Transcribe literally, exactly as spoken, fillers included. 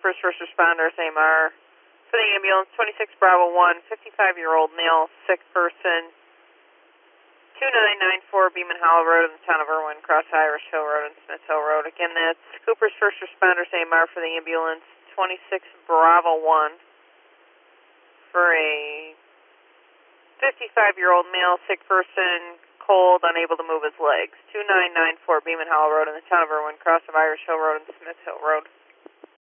Coopers First Responders, A M R. For the ambulance, twenty-six Bravo one, fifty-five-year-old male, sick person, two nine nine four Beeman Hollow Road in the town of Irwin, cross Irish Hill Road and Smith Hill Road. Again, that's Coopers First Responders, A M R for the ambulance, twenty-six Bravo one, for a fifty-five-year-old male, sick person, cold, unable to move his legs. two nine nine four Beeman Hollow Road in the town of Irwin, cross of Irish Hill Road and Smith Hill Road.